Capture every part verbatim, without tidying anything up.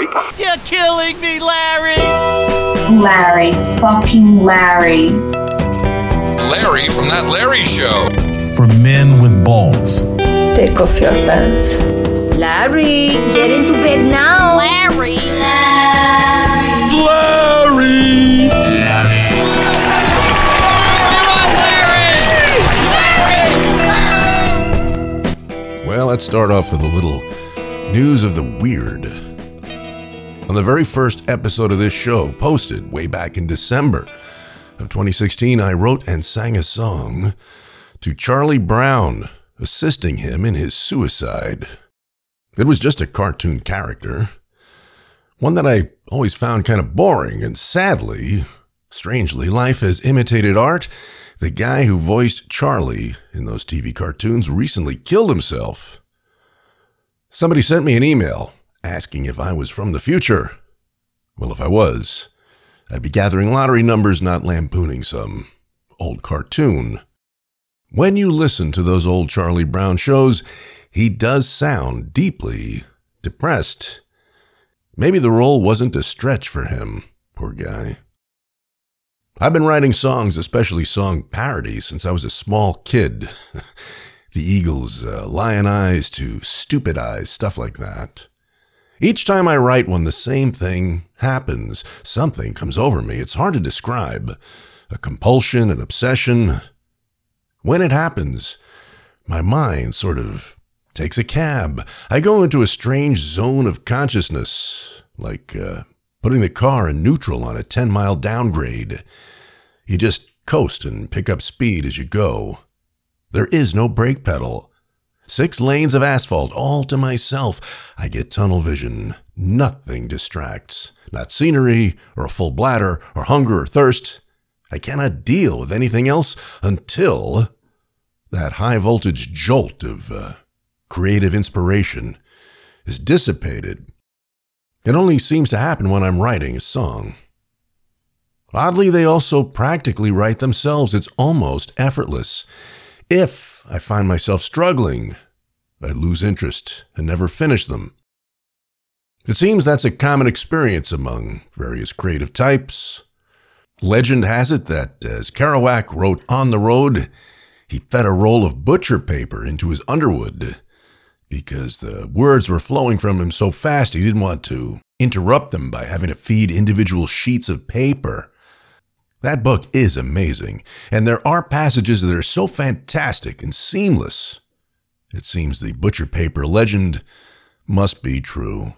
You're killing me, Larry! Larry. Fucking Larry. Larry from That Larry Show. For men with balls. Take off your pants. Larry, get into bed now. Larry. Larry. Well, let's start off with a little news of the weird. On the very first episode of this show, posted way back in December of twenty sixteen, I wrote and sang a song to Charlie Brown, assisting him in his suicide. It was just a cartoon character, one that I always found kind of boring, and sadly, strangely, life has imitated art. The guy who voiced Charlie in those T V cartoons recently killed himself. Somebody sent me an email asking if I was from the future. Well, if I was, I'd be gathering lottery numbers, not lampooning some old cartoon. When you listen to those old Charlie Brown shows, he does sound deeply depressed. Maybe the role wasn't a stretch for him, poor guy. I've been writing songs, especially song parodies, since I was a small kid. The Eagles, uh, Lion Eyes to Stupid Eyes, stuff like that. Each time I write one, the same thing happens. Something comes over me. It's hard to describe. A compulsion, an obsession. When it happens, my mind sort of takes a cab. I go into a strange zone of consciousness, like uh, putting the car in neutral on a ten-mile downgrade. You just coast and pick up speed as you go. There is no brake pedal. Six lanes of asphalt all to myself. I get tunnel vision. Nothing distracts. Not scenery, or a full bladder, or hunger, or thirst. I cannot deal with anything else until that high-voltage jolt of uh, creative inspiration is dissipated. It only seems to happen when I'm writing a song. Oddly, they also practically write themselves. It's almost effortless. If I find myself struggling, I lose interest and never finish them. It seems that's a common experience among various creative types. Legend has it that as Kerouac wrote On the Road, he fed a roll of butcher paper into his Underwood because the words were flowing from him so fast he didn't want to interrupt them by having to feed individual sheets of paper. That book is amazing, and there are passages that are so fantastic and seamless. It seems the butcher paper legend must be true.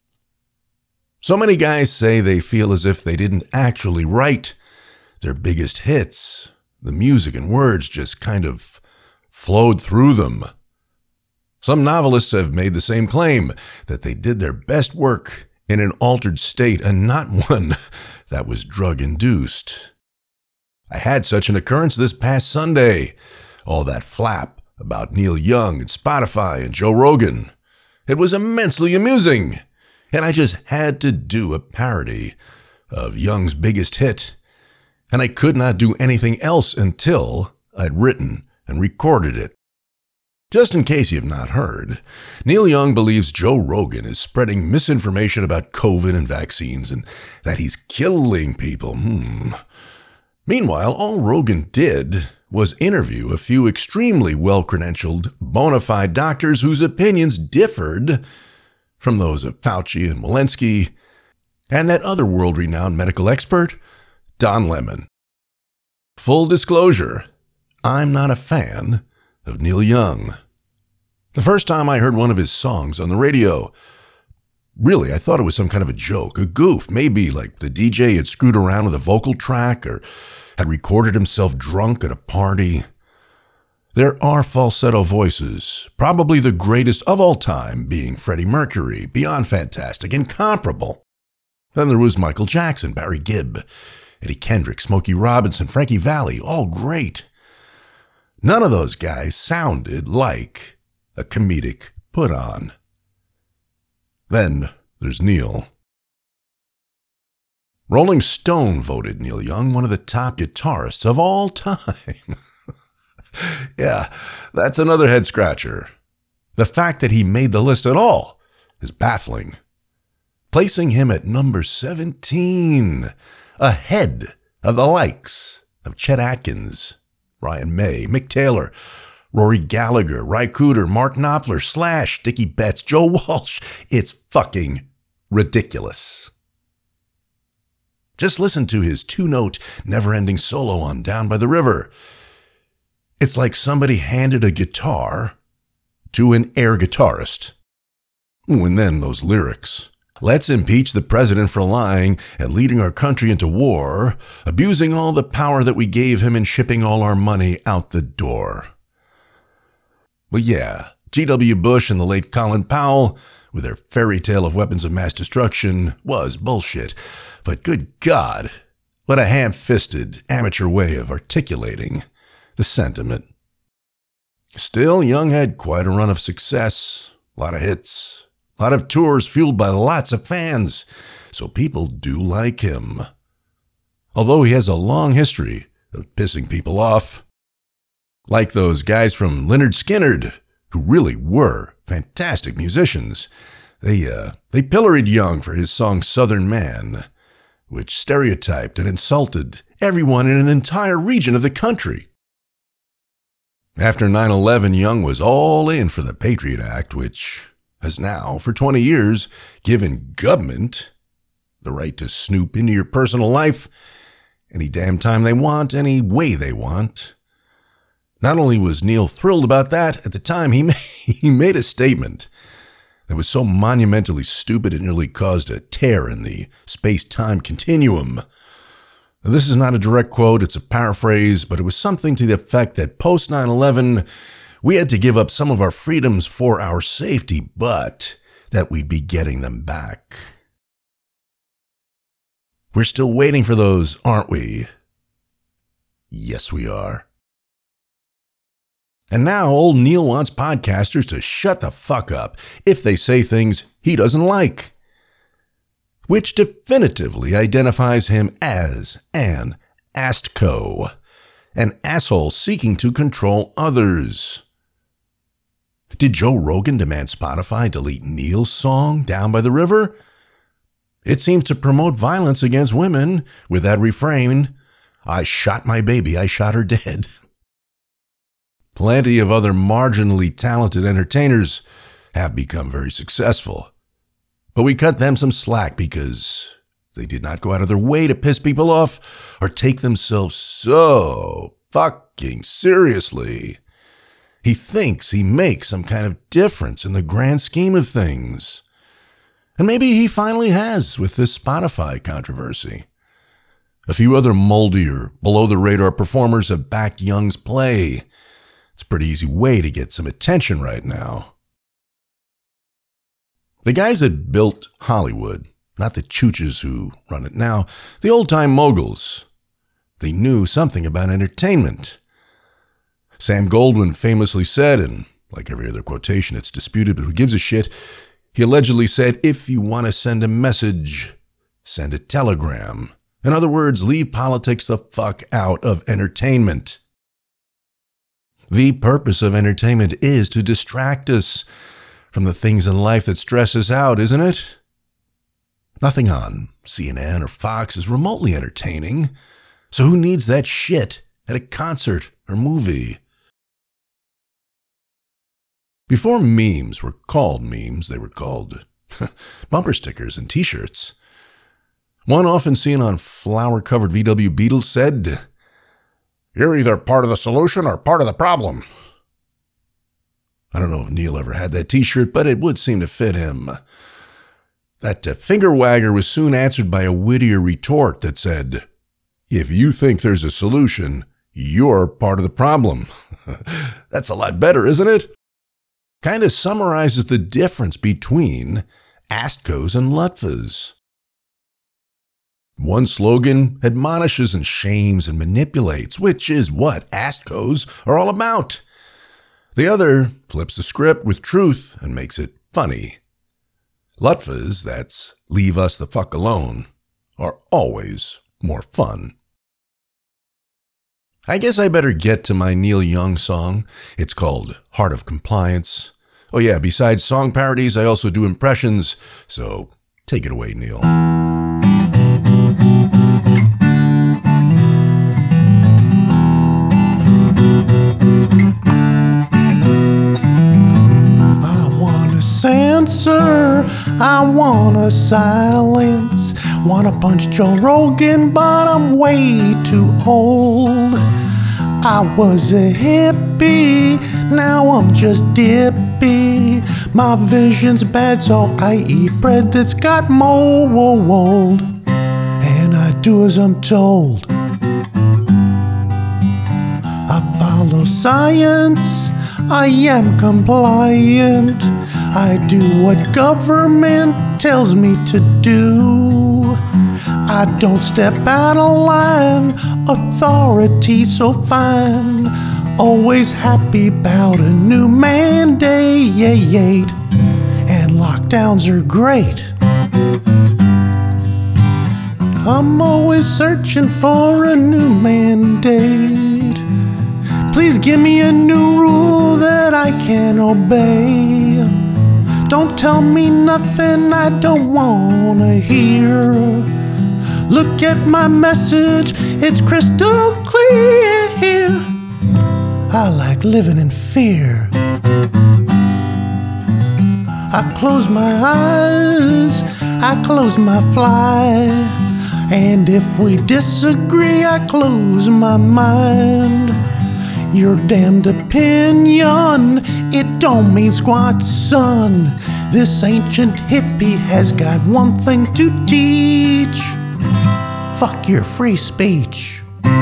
So many guys say they feel as if they didn't actually write their biggest hits. The music and words just kind of flowed through them. Some novelists have made the same claim, that they did their best work in an altered state and not one that was drug-induced. I had such an occurrence this past Sunday. All that flap about Neil Young and Spotify and Joe Rogan. It was immensely amusing, and I just had to do a parody of Young's biggest hit, and I could not do anything else until I'd written and recorded it. Just in case you've not heard, Neil Young believes Joe Rogan is spreading misinformation about COVID and vaccines and that he's killing people. Hmm. Meanwhile, all Rogan did was interview a few extremely well-credentialed, bona fide doctors whose opinions differed from those of Fauci and Walensky and that other world-renowned medical expert, Don Lemon. Full disclosure, I'm not a fan of Neil Young. The first time I heard one of his songs on the radio, really, I thought it was some kind of a joke, a goof. Maybe like the D J had screwed around with a vocal track or had recorded himself drunk at a party. There are falsetto voices, probably the greatest of all time being Freddie Mercury, beyond fantastic, incomparable. Then there was Michael Jackson, Barry Gibb, Eddie Kendrick, Smokey Robinson, Frankie Valli, all great. None of those guys sounded like a comedic put-on. Then there's Neil. Rolling Stone voted Neil Young one of the top guitarists of all time. Yeah, that's another head-scratcher. The fact that he made the list at all is baffling. placing him at number seventeen, ahead of the likes of Chet Atkins, Ryan May, Mick Taylor, Rory Gallagher, Ry Cooder, Mark Knopfler, Slash, Dickie Betts, Joe Walsh. It's fucking ridiculous. Just listen to his two-note, never-ending solo on Down by the River. It's like somebody handed a guitar to an air guitarist. Ooh, and then those lyrics. Let's impeach the president for lying and leading our country into war, abusing all the power that we gave him and shipping all our money out the door. Well, yeah, G W Bush and the late Colin Powell, with their fairy tale of weapons of mass destruction, was bullshit. But good God, what a ham-fisted, amateur way of articulating the sentiment. Still, Young had quite a run of success, a lot of hits, a lot of tours fueled by lots of fans, so people do like him. Although he has a long history of pissing people off. Like those guys from Lynyrd Skynyrd, who really were fantastic musicians. They, uh, they pilloried Young for his song Southern Man, which stereotyped and insulted everyone in an entire region of the country. After nine eleven, Young was all in for the Patriot Act, which has now, for twenty years, given government the right to snoop into your personal life any damn time they want, any way they want. Not only was Neil thrilled about that, at the time he made, he made a statement that was so monumentally stupid it nearly caused a tear in the space-time continuum. Now, this is not a direct quote, it's a paraphrase, but it was something to the effect that post nine eleven, we had to give up some of our freedoms for our safety, but that we'd be getting them back. We're still waiting for those, aren't we? Yes, we are. And now old Neil wants podcasters to shut the fuck up if they say things he doesn't like, which definitively identifies him as an astco, an asshole seeking to control others. Did Joe Rogan demand Spotify delete Neil's song, Down by the River? It seems to promote violence against women with that refrain, I shot my baby, I shot her dead. Plenty of other marginally talented entertainers have become very successful. But we cut them some slack because they did not go out of their way to piss people off or take themselves so fucking seriously. He thinks he makes some kind of difference in the grand scheme of things. And maybe he finally has with this Spotify controversy. A few other moldy or below-the-radar performers have backed Young's play. It's a pretty easy way to get some attention right now. The guys that built Hollywood, not the chooches who run it now, the old-time moguls, they knew something about entertainment. Sam Goldwyn famously said, and like every other quotation, it's disputed, but who gives a shit? He allegedly said, if you want to send a message, send a telegram. In other words, leave politics the fuck out of entertainment. The purpose of entertainment is to distract us from the things in life that stress us out, isn't it? Nothing on C N N or Fox is remotely entertaining, so who needs that shit at a concert or movie? Before memes were called memes, they were called bumper stickers and t-shirts. One often seen on flower-covered V W Beetles said, you're either part of the solution or part of the problem. I don't know if Neil ever had that t-shirt, but it would seem to fit him. That uh, finger wagger was soon answered by a wittier retort that said, if you think there's a solution, you're part of the problem. That's a lot better, isn't it? Kind of summarizes the difference between Astcos and Lutvas. One slogan admonishes and shames and manipulates, which is what Astcos are all about. The other flips the script with truth and makes it funny. Lutvas, that's leave us the fuck alone, are always more fun. I guess I better get to my Neil Young song. It's called Heart of Compliance. Oh yeah, besides song parodies, I also do impressions, so Take it away, Neil. I want a censor, I want a silence. Wanna punch Joe Rogan, but I'm way too old. I was a hippie, now I'm just dippy. My vision's bad, so I eat bread that's got mold. And I do as I'm told. I follow science, I am compliant. I do what government tells me to do. I don't step out of line, authority so fine. Always happy about a new mandate, and lockdowns are great. I'm always searching for a new mandate. Please give me a new rule that I can obey. Don't tell me nothing I don't wanna hear. Look at my message, it's crystal clear. I like living in fear. I close my eyes, I close my fly. And if we disagree, I close my mind. Your damned opinion, it don't mean squat, son. This ancient hippie has got one thing to teach. Fuck your free speech.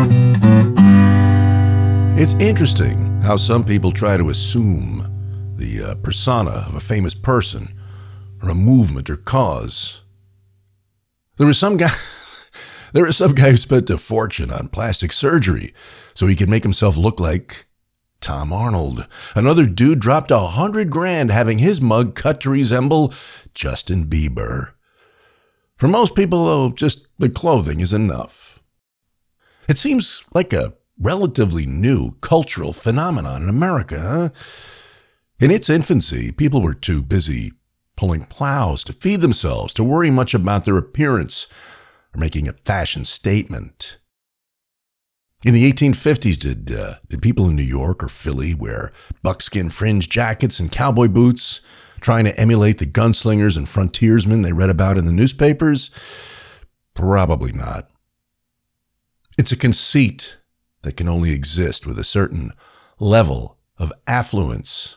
It's interesting how some people try to assume the uh, persona of a famous person or a movement or cause. There was some guy, there was some guy who spent a fortune on plastic surgery so he could make himself look like Tom Arnold. Another dude dropped a hundred grand having his mug cut to resemble Justin Bieber. For most people, though, just the clothing is enough. It seems like a relatively new cultural phenomenon in America, huh? In its infancy, people were too busy pulling plows to feed themselves to worry much about their appearance or making a fashion statement. In the eighteen fifties, did uh, did people in New York or Philly wear buckskin fringe jackets and cowboy boots, trying to emulate the gunslingers and frontiersmen they read about in the newspapers? Probably not. It's a conceit that can only exist with a certain level of affluence.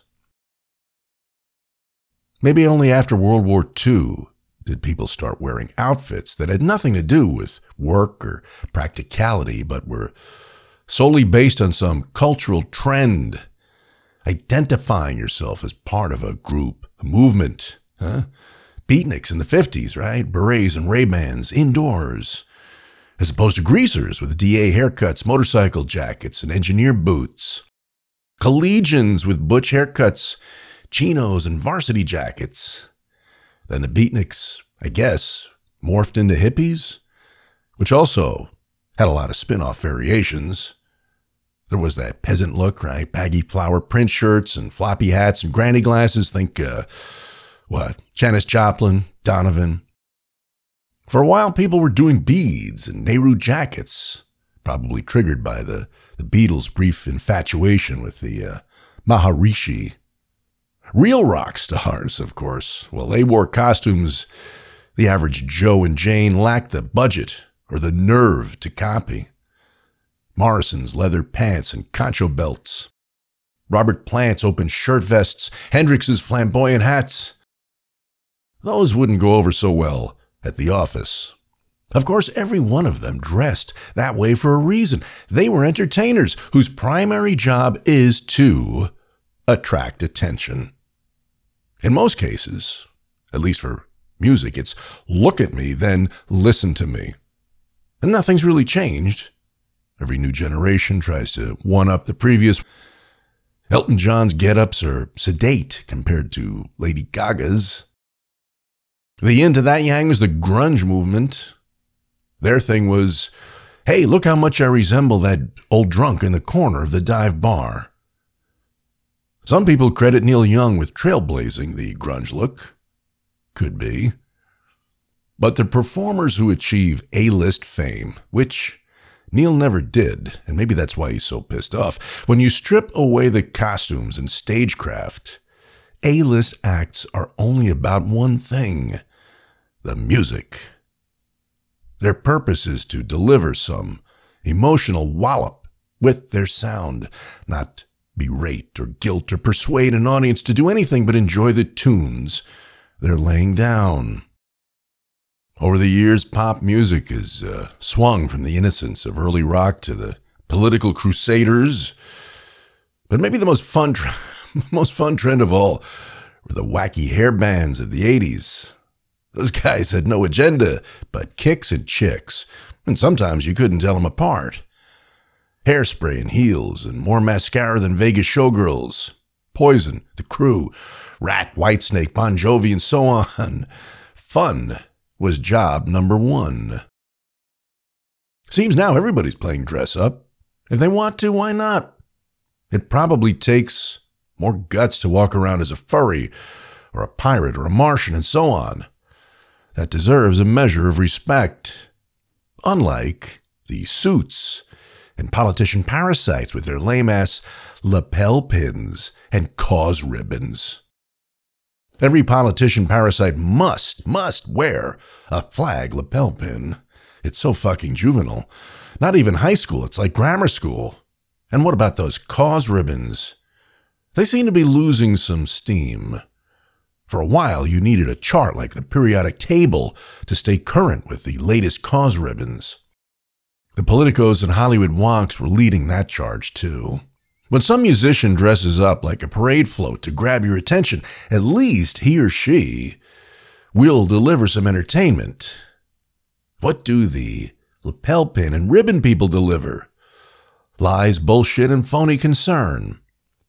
Maybe only after World War Two did people start wearing outfits that had nothing to do with work or practicality, but were solely based on some cultural trend, identifying yourself as part of a group, a movement. Huh? Beatniks in the fifties, right? Berets and Ray-Bans indoors, as opposed to greasers with D A haircuts, motorcycle jackets, and engineer boots. Collegians with butch haircuts, chinos, and varsity jackets. Then the beatniks, I guess, morphed into hippies, which also had a lot of spin-off variations. There was that peasant look, right? Baggy flower print shirts and floppy hats and granny glasses. Think, uh, what, Janis Joplin, Donovan. For a while, people were doing beads and Nehru jackets, probably triggered by the, the Beatles' brief infatuation with the uh, Maharishi. Real rock stars, of course, well, they wore costumes the average Joe and Jane lacked the budget or the nerve to copy. Morrison's leather pants and concho belts. Robert Plant's open shirt vests. Hendrix's flamboyant hats. Those wouldn't go over so well at the office. Of course, every one of them dressed that way for a reason. They were entertainers whose primary job is to attract attention. In most cases, at least for music, it's look at me, then listen to me. And nothing's really changed. Every new generation tries to one-up the previous. Elton John's get-ups are sedate compared to Lady Gaga's. The yin to that yang was the grunge movement. Their thing was, hey, look how much I resemble that old drunk in the corner of the dive bar. Some people credit Neil Young with trailblazing the grunge look. Could be. But the performers who achieve A-list fame, which Neil never did, and maybe that's why he's so pissed off, when you strip away the costumes and stagecraft, A-list acts are only about one thing: the music. Their purpose is to deliver some emotional wallop with their sound, not berate or guilt or persuade an audience to do anything but enjoy the tunes they're laying down. Over the years, pop music has uh, swung from the innocence of early rock to the political crusaders. But maybe the most fun, tra- most fun trend of all were the wacky hair bands of the eighties. Those guys had no agenda but kicks and chicks, and sometimes you couldn't tell them apart. Hairspray and heels and more mascara than Vegas showgirls. Poison, The Crew, Rat, Whitesnake, Bon Jovi, and so on. Fun was job number one. Seems now everybody's playing dress up. If they want to, why not? It probably takes more guts to walk around as a furry or a pirate or a Martian and so on. That deserves a measure of respect. Unlike the suits and politician parasites with their lame-ass lapel pins and cause ribbons. Every politician parasite must, must wear a flag lapel pin. It's so fucking juvenile. Not even high school, it's like grammar school. And what about those cause ribbons? They seem to be losing some steam. For a while, you needed a chart like the periodic table to stay current with the latest cause ribbons. The politicos and Hollywood wonks were leading that charge, too. When some musician dresses up like a parade float to grab your attention, at least he or she will deliver some entertainment. What do the lapel pin and ribbon people deliver? Lies, bullshit, and phony concern.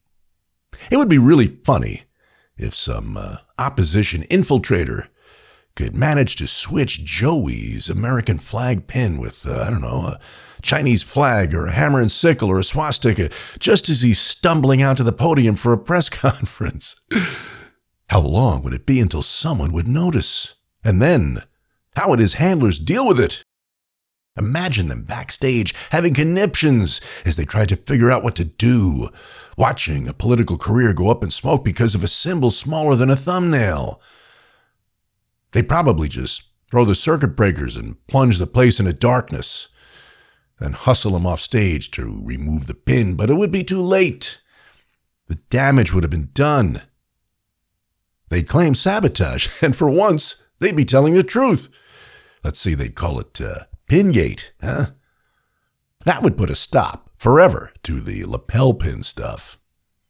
It would be really funny if some uh, opposition infiltrator could manage to switch Joey's American flag pin with, uh, I don't know, a Chinese flag or a hammer and sickle or a swastika just as he's stumbling out to the podium for a press conference. How long would it be until someone would notice? And then, how would his handlers deal with it? Imagine them backstage having conniptions as they tried to figure out what to do, watching a political career go up in smoke because of a symbol smaller than a thumbnail. They'd probably just throw the circuit breakers and plunge the place into darkness, then hustle him off stage to remove the pin, but it would be too late. The damage would have been done. They'd claim sabotage, and for once, they'd be telling the truth. Let's see, they'd call it uh, Pingate, huh? That would put a stop forever to the lapel pin stuff.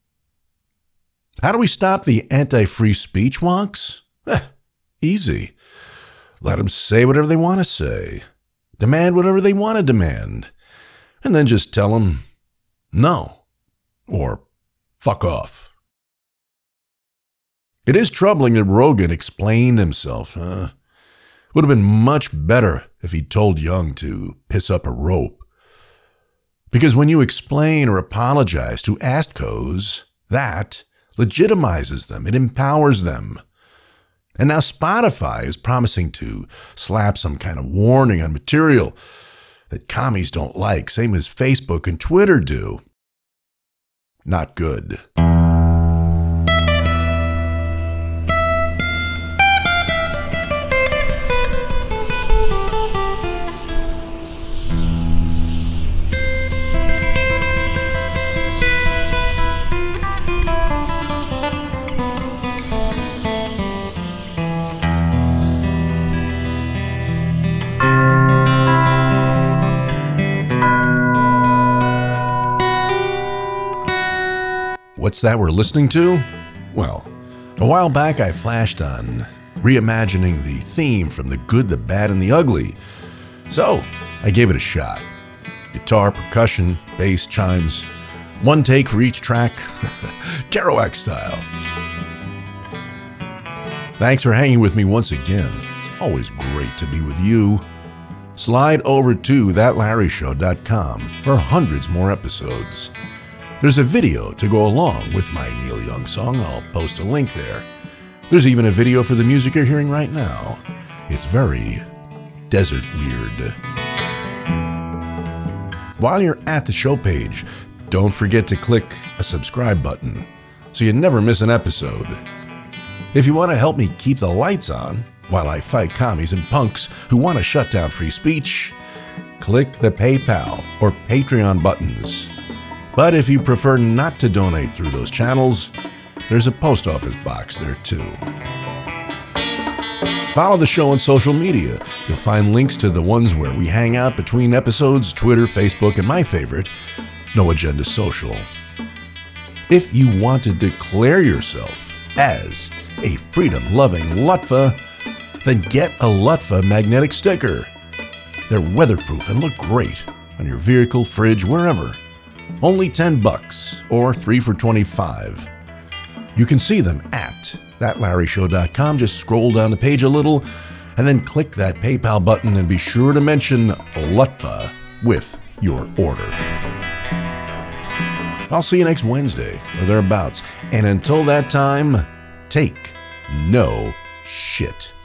How do we stop the anti-free speech wonks? Eh, easy. Let them say whatever they want to say. Demand whatever they want to demand. And then just tell them no. Or fuck off. It is troubling that Rogan explained himself, huh? Would have been much better if he'd told Young to piss up a rope. Because when you explain or apologize to Astcos, that legitimizes them. It empowers them. And now Spotify is promising to slap some kind of warning on material that commies don't like, same as Facebook and Twitter do. Not good. What's that we're listening to? Well, a while back I flashed on reimagining the theme from The Good, the Bad, and the Ugly. So, I gave it a shot. Guitar, percussion, bass, chimes, one take for each track, Kerouac style. Thanks for hanging with me once again. It's always great to be with you. Slide over to that larry show dot com for hundreds more episodes. There's a video to go along with my Neil Young song. I'll post a link there. There's even a video for the music you're hearing right now. It's very desert weird. While you're at the show page, don't forget to click a subscribe button so you never miss an episode. If you want to help me keep the lights on while I fight commies and punks who want to shut down free speech, click the PayPal or Patreon buttons. But if you prefer not to donate through those channels, there's a post office box there too. Follow the show on social media. You'll find links to the ones where we hang out between episodes, Twitter, Facebook, and my favorite, No Agenda Social. If you want to declare yourself as a freedom-loving Lutfa, then get a Lutfa magnetic sticker. They're weatherproof and look great on your vehicle, fridge, wherever. Only ten bucks or three for twenty-five. You can see them at that larry show dot com. Just scroll down the page a little and then click that PayPal button and be sure to mention Lutfa with your order. I'll see you next Wednesday or thereabouts. And until that time, take no shit.